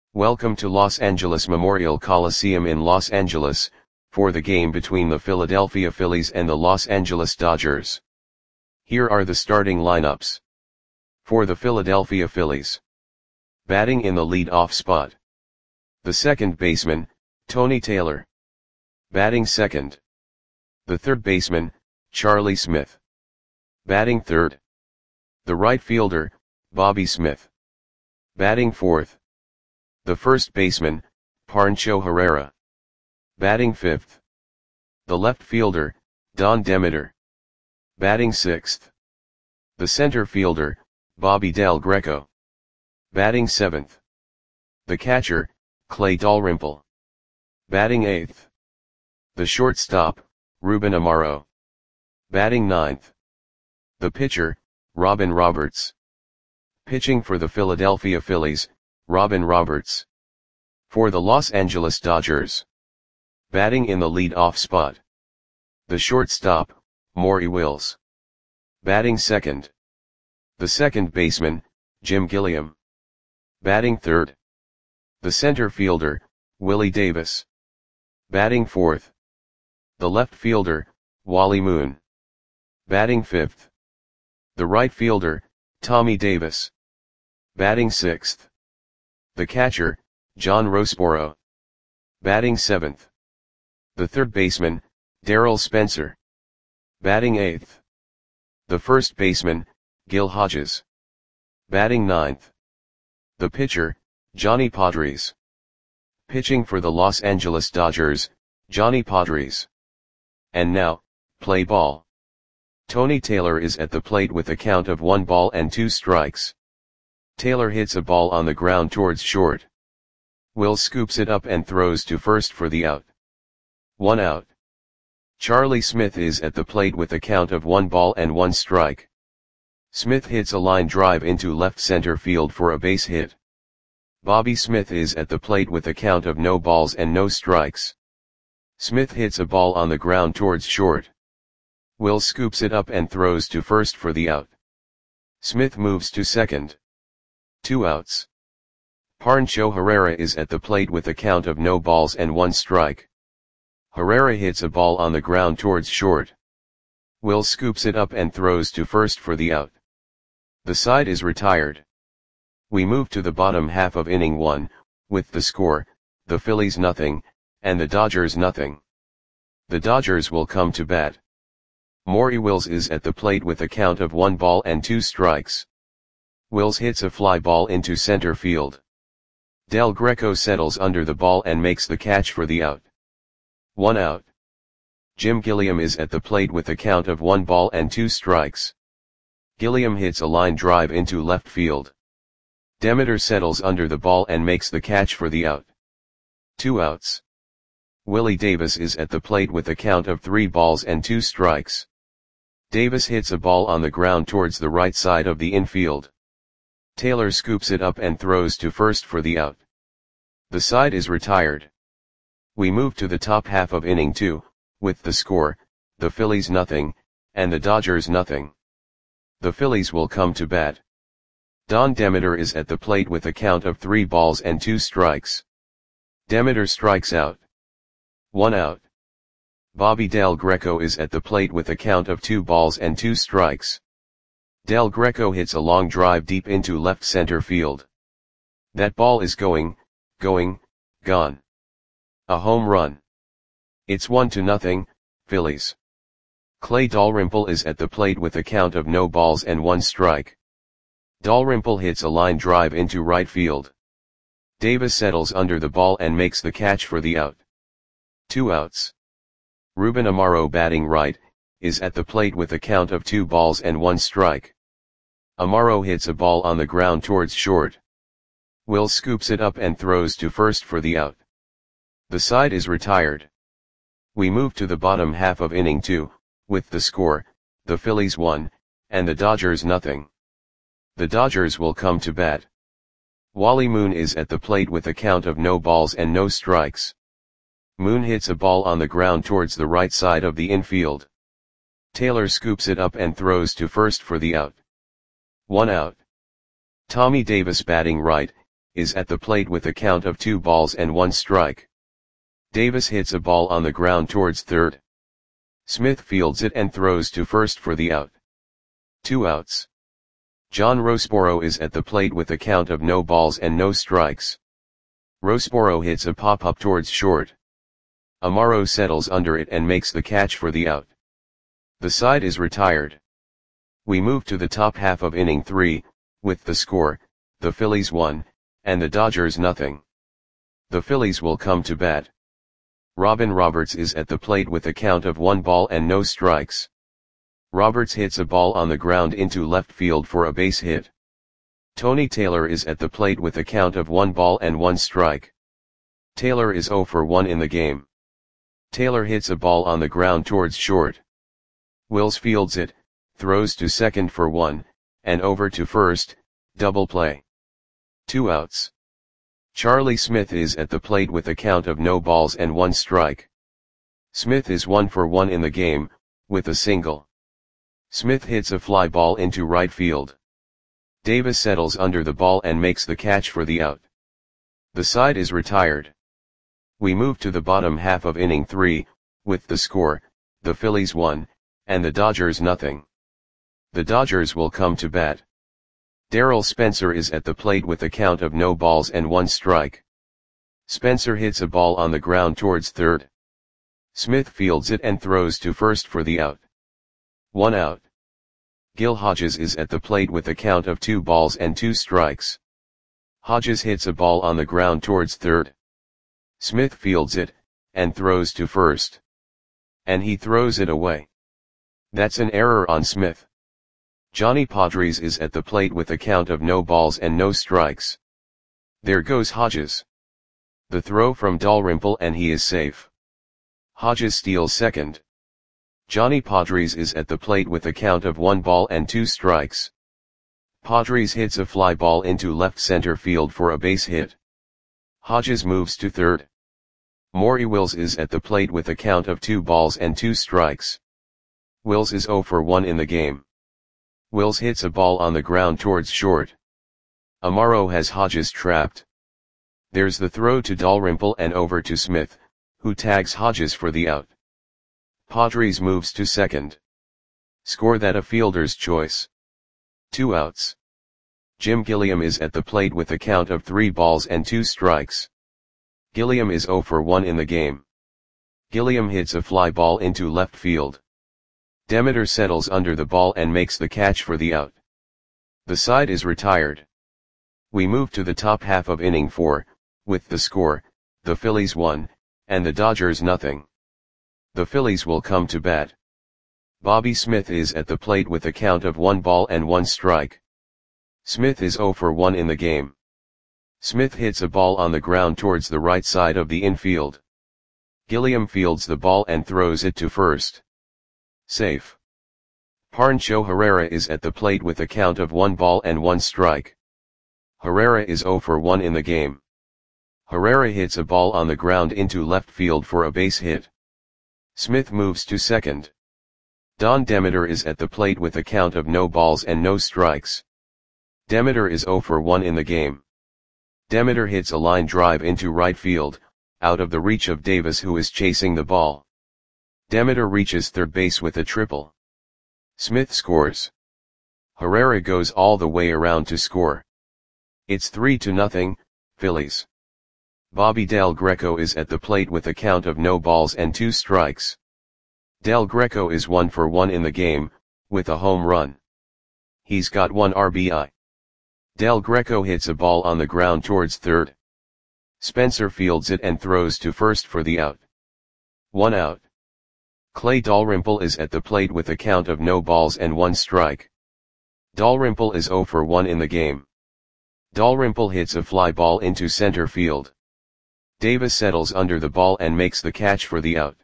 Welcome to Los Angeles Memorial Coliseum in Los Angeles, for the game between the Philadelphia Phillies and the Los Angeles Dodgers. Here are the starting lineups. For the Philadelphia Phillies. Batting in the lead-off spot. The second baseman, Tony Taylor. Batting second. The third baseman, Charlie Smith. Batting third. The right fielder, Bobby Smith. Batting fourth. The first baseman, Pancho Herrera. Batting fifth. The left fielder, Don Demeter. Batting sixth. The center fielder, Bobby Del Greco. Batting seventh. The catcher, Clay Dalrymple. Batting eighth. The shortstop, Ruben Amaro. Batting ninth. The pitcher, Robin Roberts. Pitching for the Philadelphia Phillies, Robin Roberts. For the Los Angeles Dodgers. Batting in the lead-off spot. The shortstop, Maury Wills. Batting second. The second baseman, Jim Gilliam. Batting third. The center fielder, Willie Davis. Batting fourth. The left fielder, Wally Moon. Batting fifth. The right fielder, Tommy Davis. Batting sixth. The catcher, John Roseboro. Batting seventh. The third baseman, Darryl Spencer. Batting eighth. The first baseman, Gil Hodges. Batting ninth. The pitcher, Johnny Podres. Pitching for the Los Angeles Dodgers, Johnny Podres. And now, play ball. Tony Taylor is at the plate with a count of 1 ball and 2 strikes. Taylor hits a ball on the ground towards short. Wills scoops it up and throws to first for the out. 1 out. Charlie Smith is at the plate with a count of 1 ball and 1 strike. Smith hits a line drive into left center field for a base hit. Bobby Smith is at the plate with a count of no balls and no strikes. Smith hits a ball on the ground towards short. Wills scoops it up and throws to first for the out. Smith moves to second. 2 outs. Pancho Herrera is at the plate with a count of no balls and 1 strike. Herrera hits a ball on the ground towards short. Wills scoops it up and throws to first for the out. The side is retired. We move to the bottom half of inning 1, with the score, the Phillies nothing, and the Dodgers nothing. The Dodgers will come to bat. Maury Wills is at the plate with a count of 1 ball and 2 strikes. Wills hits a fly ball into center field. Del Greco settles under the ball and makes the catch for the out. 1 out. Jim Gilliam is at the plate with a count of 1 ball and 2 strikes. Gilliam hits a line drive into left field. Demeter settles under the ball and makes the catch for the out. 2 outs. Willie Davis is at the plate with a count of 3 balls and 2 strikes. Davis hits a ball on the ground towards the right side of the infield. Taylor scoops it up and throws to first for the out. The side is retired. We move to the top half of inning 2, with the score, the Phillies nothing, and the Dodgers nothing. The Phillies will come to bat. Don Demeter is at the plate with a count of 3 balls and 2 strikes. Demeter strikes out. 1 out. Bobby Del Greco is at the plate with a count of 2 balls and 2 strikes. Del Greco hits a long drive deep into left center field. That ball is gone. A home run. It's 1-0, Phillies. Clay Dalrymple is at the plate with a count of no balls and 1 strike. Dalrymple hits a line drive into right field. Davis settles under the ball and makes the catch for the out. 2 outs. Ruben Amaro, batting right, is at the plate with a count of 2 balls and 1 strike. Amaro hits a ball on the ground towards short. Wills scoops it up and throws to first for the out. The side is retired. We move to the bottom half of inning 2, with the score, the Phillies 1, and the Dodgers nothing. The Dodgers will come to bat. Wally Moon is at the plate with a count of no balls and no strikes. Moon hits a ball on the ground towards the right side of the infield. Taylor scoops it up and throws to first for the out. 1 out. Tommy Davis, batting right, is at the plate with a count of 2 balls and 1 strike. Davis hits a ball on the ground towards third. Smith fields it and throws to first for the out. 2 outs. John Roseboro is at the plate with a count of no balls and no strikes. Roseboro hits a pop-up towards short. Amaro settles under it and makes the catch for the out. The side is retired. We move to the top half of inning 3, with the score, the Phillies 1, and the Dodgers nothing. The Phillies will come to bat. Robin Roberts is at the plate with a count of 1 ball and no strikes. Roberts hits a ball on the ground into left field for a base hit. Tony Taylor is at the plate with a count of 1 ball and 1 strike. Taylor is 0 for 1 in the game. Taylor hits a ball on the ground towards short. Wills fields it, throws to second for 1, and over to first, double play. 2 outs. Charlie Smith is at the plate with a count of no balls and 1 strike. Smith is 1 for 1 in the game, with a single. Smith hits a fly ball into right field. Davis settles under the ball and makes the catch for the out. The side is retired. We move to the bottom half of inning 3, with the score, the Phillies 1, and the Dodgers nothing. The Dodgers will come to bat. Darrell Spencer is at the plate with a count of no balls and 1 strike. Spencer hits a ball on the ground towards third. Smith fields it and throws to first for the out. 1 out. Gil Hodges is at the plate with a count of 2 balls and 2 strikes. Hodges hits a ball on the ground towards third. Smith fields it, and throws to first. And he throws it away. That's an error on Smith. Johnny Padres is at the plate with a count of no balls and no strikes. There goes Hodges. The throw from Dalrymple and he is safe. Hodges steals second. Johnny Padres is at the plate with a count of 1 ball and 2 strikes. Padres hits a fly ball into left center field for a base hit. Hodges moves to third. Maury Wills is at the plate with a count of 2 balls and 2 strikes. Wills is 0 for 1 in the game. Wills hits a ball on the ground towards short. Amaro has Hodges trapped. There's the throw to Dalrymple and over to Smith, who tags Hodges for the out. Padres moves to second. Score that a fielder's choice. 2 outs. Jim Gilliam is at the plate with a count of 3 balls and 2 strikes. Gilliam is 0 for 1 in the game. Gilliam hits a fly ball into left field. Demeter settles under the ball and makes the catch for the out. The side is retired. We move to the top half of inning 4, with the score, the Phillies 1, and the Dodgers nothing. The Phillies will come to bat. Bobby Smith is at the plate with a count of 1 ball and 1 strike. Smith is 0 for 1 in the game. Smith hits a ball on the ground towards the right side of the infield. Gilliam fields the ball and throws it to first. Safe. Pancho Herrera is at the plate with a count of 1 ball and 1 strike. Herrera is 0 for 1 in the game. Herrera hits a ball on the ground into left field for a base hit. Smith moves to second. Don Demeter is at the plate with a count of no balls and no strikes. Demeter is 0 for 1 in the game. Demeter hits a line drive into right field, out of the reach of Davis who is chasing the ball. Demeter reaches third base with a triple. Smith scores. Herrera goes all the way around to score. It's 3-0, Phillies. Bobby Del Greco is at the plate with a count of no balls and 2 strikes. Del Greco is 1 for 1 in the game, with a home run. He's got 1 RBI. Del Greco hits a ball on the ground towards third. Spencer fields it and throws to first for the out. 1 out. Clay Dalrymple is at the plate with a count of no balls and 1 strike. Dalrymple is 0 for 1 in the game. Dalrymple hits a fly ball into center field. Davis settles under the ball and makes the catch for the out.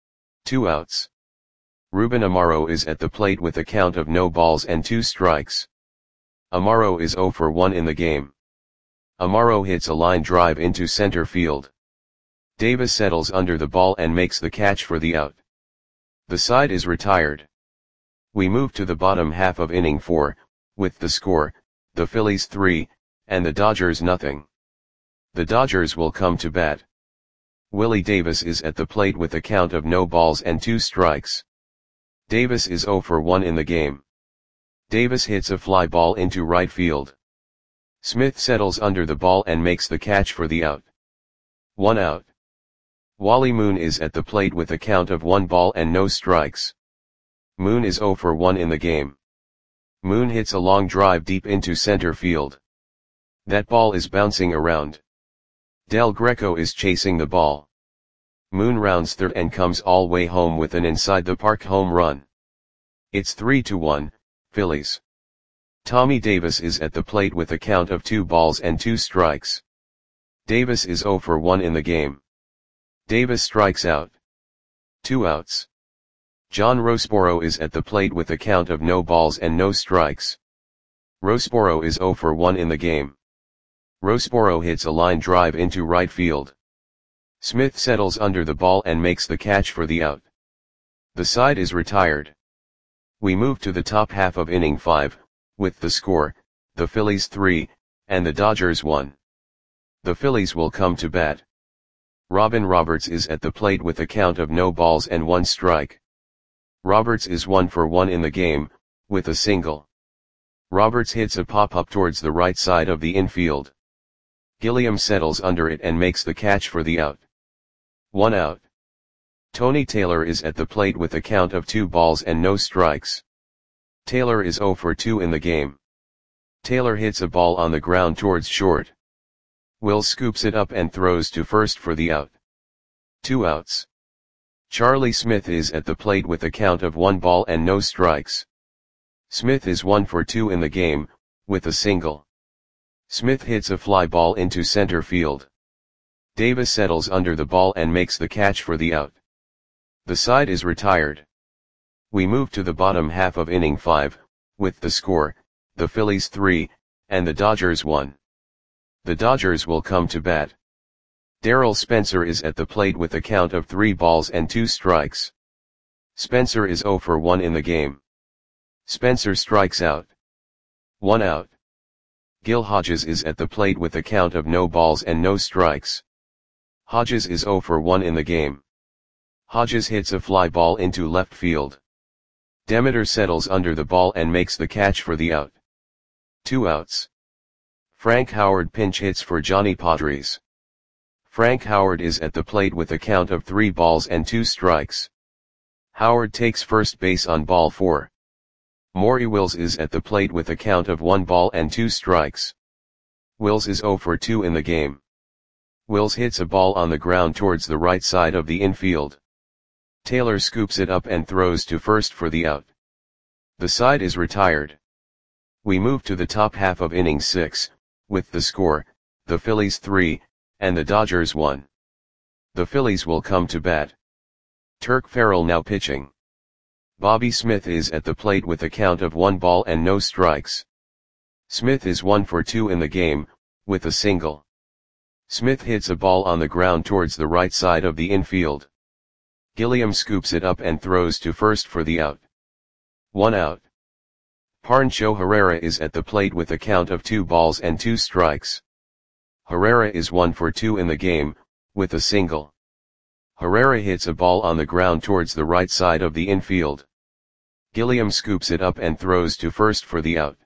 2 outs. Ruben Amaro is at the plate with a count of no balls and 2 strikes. Amaro is 0 for 1 in the game. Amaro hits a line drive into center field. Davis settles under the ball and makes the catch for the out. The side is retired. We move to the bottom half of inning 4, with the score, the Phillies 3, and the Dodgers nothing. The Dodgers will come to bat. Willie Davis is at the plate with a count of no balls and 2 strikes. Davis is 0 for 1 in the game. Davis hits a fly ball into right field. Smith settles under the ball and makes the catch for the out. 1 out. Wally Moon is at the plate with a count of 1 ball and no strikes. Moon is 0 for 1 in the game. Moon hits a long drive deep into center field. That ball is bouncing around. Del Greco is chasing the ball. Moon rounds third and comes all way home with an inside the park home run. It's 3-1, Phillies. Tommy Davis is at the plate with a count of 2 balls and 2 strikes. Davis is 0 for 1 in the game. Davis strikes out. 2 outs. John Roseboro is at the plate with a count of no balls and no strikes. Roseboro is 0 for 1 in the game. Roseboro hits a line drive into right field. Smith settles under the ball and makes the catch for the out. The side is retired. We move to the top half of inning 5, with the score, the Phillies 3, and the Dodgers 1. The Phillies will come to bat. Robin Roberts is at the plate with a count of no balls and 1 strike. Roberts is 1 for 1 in the game, with a single. Roberts hits a pop-up towards the right side of the infield. Gilliam settles under it and makes the catch for the out. 1 out. Tony Taylor is at the plate with a count of 2 balls and no strikes. Taylor is 0 for 2 in the game. Taylor hits a ball on the ground towards short. Will scoops it up and throws to first for the out. 2 outs. Charlie Smith is at the plate with a count of 1 ball and no strikes. Smith is 1 for 2 in the game, with a single. Smith hits a fly ball into center field. Davis settles under the ball and makes the catch for the out. The side is retired. We move to the bottom half of inning 5, with the score, the Phillies 3, and the Dodgers 1. The Dodgers will come to bat. Darrell Spencer is at the plate with a count of 3 balls and 2 strikes. Spencer is 0 for 1 in the game. Spencer strikes out. 1 out. Gil Hodges is at the plate with a count of no balls and no strikes. Hodges is 0 for 1 in the game. Hodges hits a fly ball into left field. Demeter settles under the ball and makes the catch for the out. 2 outs. Frank Howard pinch hits for Johnny Podres. Frank Howard is at the plate with a count of 3 balls and 2 strikes. Howard takes first base on ball 4. Maury Wills is at the plate with a count of 1 ball and 2 strikes. Wills is 0 for 2 in the game. Wills hits a ball on the ground towards the right side of the infield. Taylor scoops it up and throws to first for the out. The side is retired. We move to the top half of inning 6, with the score, the Phillies 3, and the Dodgers 1. The Phillies will come to bat. Turk Farrell now pitching. Bobby Smith is at the plate with a count of 1 ball and no strikes. Smith is 1 for 2 in the game, with a single. Smith hits a ball on the ground towards the right side of the infield. Gilliam scoops it up and throws to first for the out. 1 out. Pancho Herrera is at the plate with a count of 2 balls and 2 strikes. Herrera is 1 for 2 in the game, with a single. Herrera hits a ball on the ground towards the right side of the infield. Gilliam scoops it up and throws to first for the out.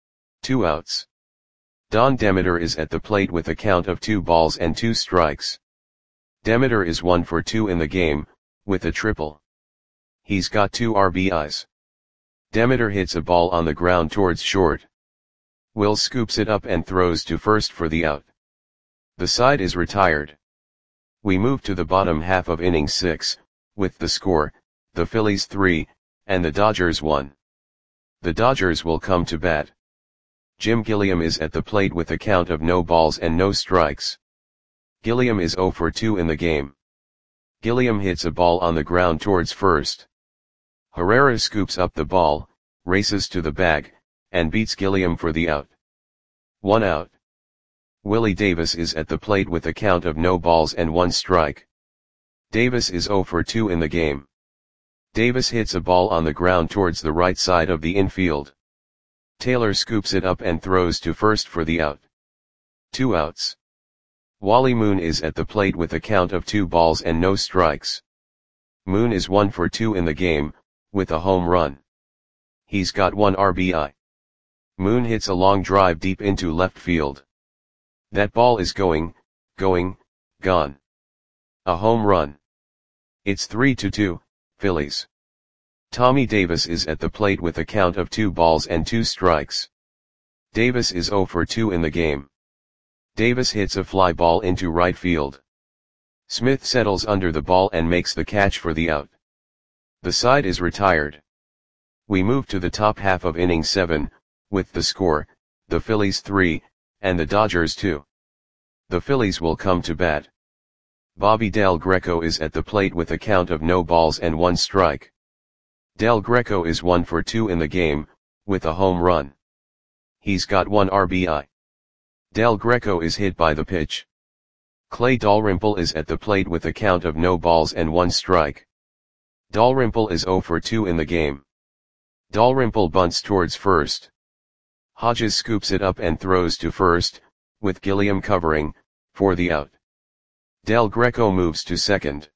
2 outs. Don Demeter is at the plate with a count of 2 balls and 2 strikes. Demeter is 1 for 2 in the game, with a triple. He's got 2 RBIs. Demeter hits a ball on the ground towards short. Will scoops it up and throws to first for the out. The side is retired. We move to the bottom half of inning 6, with the score, the Phillies 3, and the Dodgers 1. The Dodgers will come to bat. Jim Gilliam is at the plate with a count of no balls and no strikes. Gilliam is 0 for 2 in the game. Gilliam hits a ball on the ground towards first. Herrera scoops up the ball, races to the bag, and beats Gilliam for the out. 1 out. Willie Davis is at the plate with a count of no balls and 1 strike. Davis is 0 for 2 in the game. Davis hits a ball on the ground towards the right side of the infield. Taylor scoops it up and throws to first for the out. 2 outs. Wally Moon is at the plate with a count of 2 balls and no strikes. Moon is 1 for 2 in the game, with a home run. He's got 1 RBI. Moon hits a long drive deep into left field. That ball is gone. A home run. It's 3-2, Phillies. Tommy Davis is at the plate with a count of 2 balls and 2 strikes. Davis is 0 for 2 in the game. Davis hits a fly ball into right field. Smith settles under the ball and makes the catch for the out. The side is retired. We move to the top half of inning 7, with the score, the Phillies 3, and the Dodgers 2. The Phillies will come to bat. Bobby Del Greco is at the plate with a count of no balls and 1 strike. Del Greco is 1 for 2 in the game, with a home run. He's got 1 RBI. Del Greco is hit by the pitch. Clay Dalrymple is at the plate with a count of no balls and 1 strike. Dalrymple is 0 for 2 in the game. Dalrymple bunts towards first. Hodges scoops it up and throws to first, with Gilliam covering, for the out. Del Greco moves to second.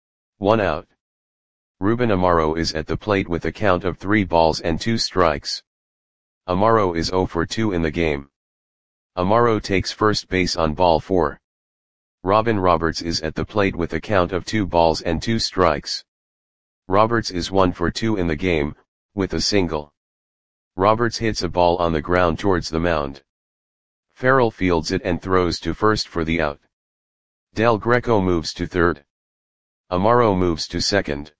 1 out. Ruben Amaro is at the plate with a count of 3 balls and 2 strikes. Amaro is 0 for 2 in the game. Amaro takes first base on ball 4. Robin Roberts is at the plate with a count of 2 balls and 2 strikes. Roberts is 1 for 2 in the game, with a single. Roberts hits a ball on the ground towards the mound. Farrell fields it and throws to first for the out. Del Greco moves to third. Amaro moves to second.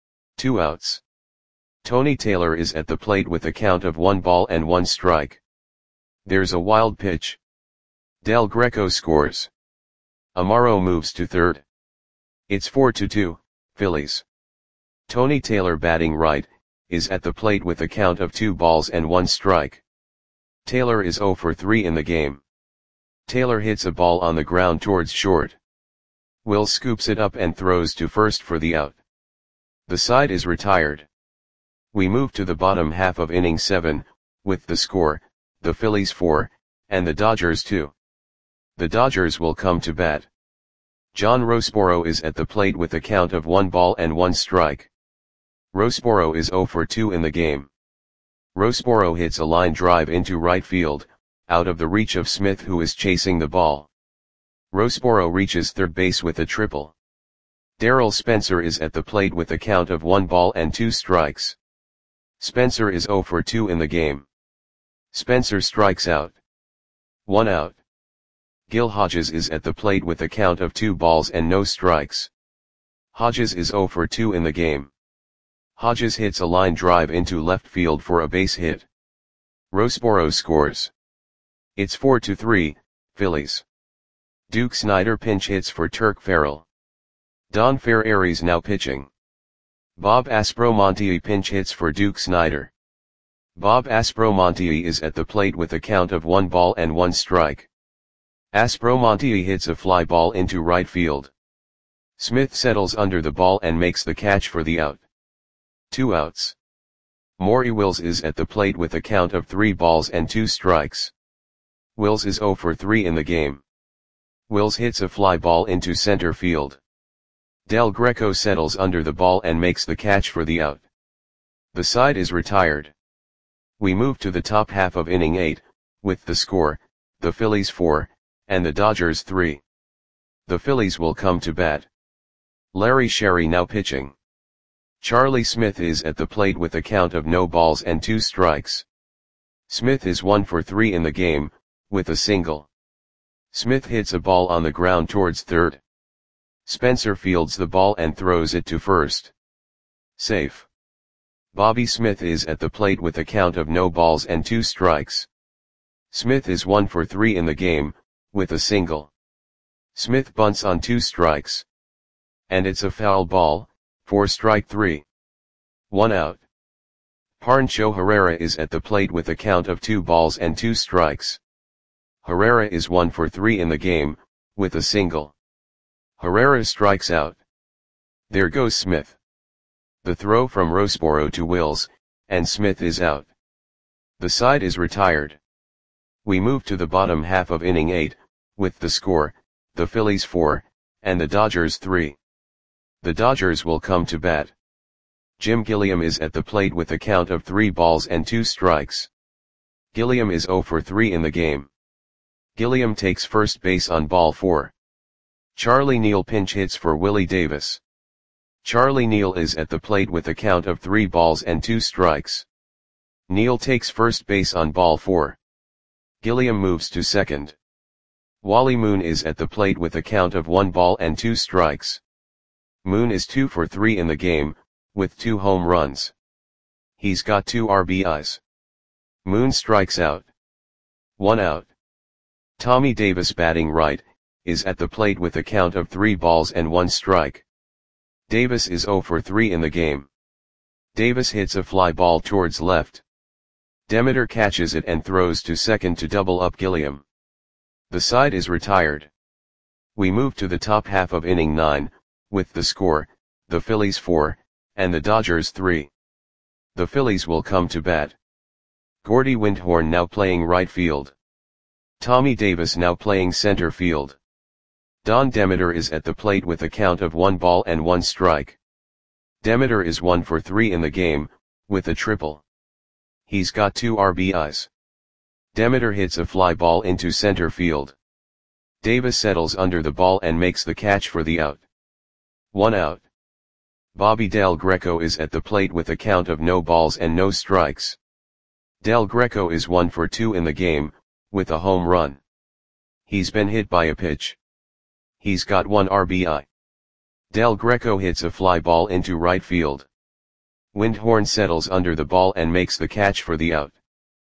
2 outs. Tony Taylor is at the plate with a count of 1 ball and 1 strike. There's a wild pitch. Del Greco scores. Amaro moves to third. It's 4-2, Phillies. Tony Taylor, batting right, is at the plate with a count of 2 balls and 1 strike. Taylor is 0 for 3 in the game. Taylor hits a ball on the ground towards short. Will scoops it up and throws to first for the out. The side is retired. We move to the bottom half of inning 7, with the score, the Phillies 4, and the Dodgers 2. The Dodgers will come to bat. John Roseboro is at the plate with a count of 1 ball and 1 strike. Roseboro is 0 for 2 in the game. Roseboro hits a line drive into right field, out of the reach of Smith, who is chasing the ball. Roseboro reaches third base with a triple. Darrell Spencer is at the plate with a count of 1 ball and 2 strikes. Spencer is 0 for 2 in the game. Spencer strikes out. 1 out. Gil Hodges is at the plate with a count of 2 balls and no strikes. Hodges is 0 for 2 in the game. Hodges hits a line drive into left field for a base hit. Roseboro scores. It's 4-3, Phillies. Duke Snider pinch hits for Turk Farrell. Don Ferreri's now pitching. Bob Aspromonte pinch hits for Duke Snider. Bob Aspromonte is at the plate with a count of 1 ball and 1 strike. Aspromonte hits a fly ball into right field. Smith settles under the ball and makes the catch for the out. 2 outs. Maury Wills is at the plate with a count of 3 balls and 2 strikes. Wills is 0 for 3 in the game. Wills hits a fly ball into center field. Del Greco settles under the ball and makes the catch for the out. The side is retired. We move to the top half of inning 8, with the score, the Phillies 4, and the Dodgers 3. The Phillies will come to bat. Larry Sherry now pitching. Charlie Smith is at the plate with a count of no balls and 2 strikes. Smith is 1 for 3 in the game, with a single. Smith hits a ball on the ground towards third. Spencer fields the ball and throws it to first. Safe. Bobby Smith is at the plate with a count of no balls and 2 strikes. Smith is 1 for 3 in the game, with a single. Smith bunts on 2 strikes. And it's a foul ball, for strike 3. 1 out. Pancho Herrera is at the plate with a count of 2 balls and 2 strikes. Herrera is 1 for 3 in the game, with a single. Herrera strikes out. There goes Smith. The throw from Roseboro to Wills, and Smith is out. The side is retired. We move to the bottom half of inning 8, with the score, the Phillies 4, and the Dodgers 3. The Dodgers will come to bat. Jim Gilliam is at the plate with a count of 3 balls and 2 strikes. Gilliam is 0 for 3 in the game. Gilliam takes first base on ball 4. Charlie Neal pinch hits for Willie Davis. Charlie Neal is at the plate with a count of 3 balls and 2 strikes. Neal takes first base on ball 4. Gilliam moves to second. Wally Moon is at the plate with a count of 1 ball and 2 strikes. Moon is 2 for 3 in the game, with 2 home runs. He's got 2 RBIs. Moon strikes out. 1 out. Tommy Davis, batting right, is at the plate with a count of 3 balls and 1 strike. Davis is 0 for 3 in the game. Davis hits a fly ball towards left. Demeter catches it and throws to second to double up Gilliam. The side is retired. We move to the top half of inning 9, with the score, the Phillies 4, and the Dodgers 3. The Phillies will come to bat. Gordy Windhorn now playing right field. Tommy Davis now playing center field. Don Demeter is at the plate with a count of 1 ball and 1 strike. Demeter is 1 for 3 in the game, with a triple. He's got 2 RBIs. Demeter hits a fly ball into center field. Davis settles under the ball and makes the catch for the out. 1 out. Bobby Del Greco is at the plate with a count of no balls and no strikes. Del Greco is 1 for 2 in the game, with a home run. He's been hit by a pitch. He's got 1 RBI. Del Greco hits a fly ball into right field. Windhorn settles under the ball and makes the catch for the out.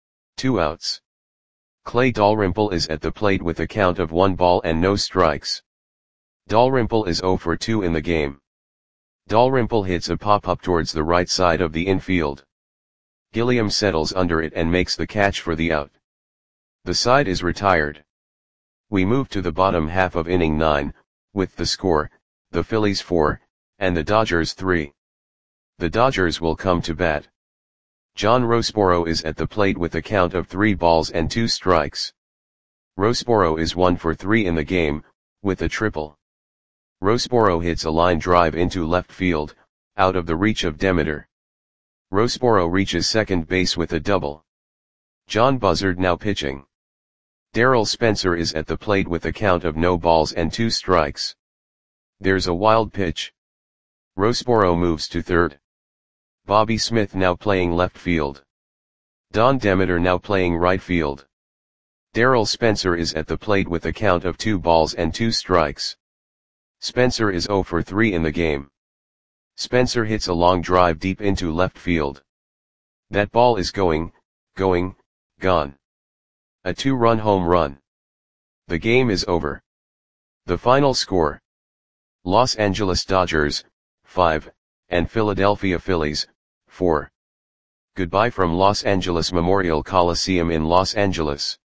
2 outs. Clay Dalrymple is at the plate with a count of 1 ball and no strikes. Dalrymple is 0 for 2 in the game. Dalrymple hits a pop-up towards the right side of the infield. Gilliam settles under it and makes the catch for the out. The side is retired. We move to the bottom half of inning 9, with the score, the Phillies 4, and the Dodgers 3. The Dodgers will come to bat. John Roseboro is at the plate with a count of 3 balls and 2 strikes. Roseboro is 1 for 3 in the game, with a triple. Roseboro hits a line drive into left field, out of the reach of Demeter. Roseboro reaches second base with a double. John Buzzard now pitching. Darrell Spencer is at the plate with a count of no balls and 2 strikes. There's a wild pitch. Roseboro moves to third. Bobby Smith now playing left field. Don Demeter now playing right field. Darrell Spencer is at the plate with a count of 2 balls and 2 strikes. Spencer is 0 for 3 in the game. Spencer hits a long drive deep into left field. That ball is gone. A 2-run home run. The game is over. The final score. Los Angeles Dodgers, 5, and Philadelphia Phillies, 4. Goodbye from Los Angeles Memorial Coliseum in Los Angeles.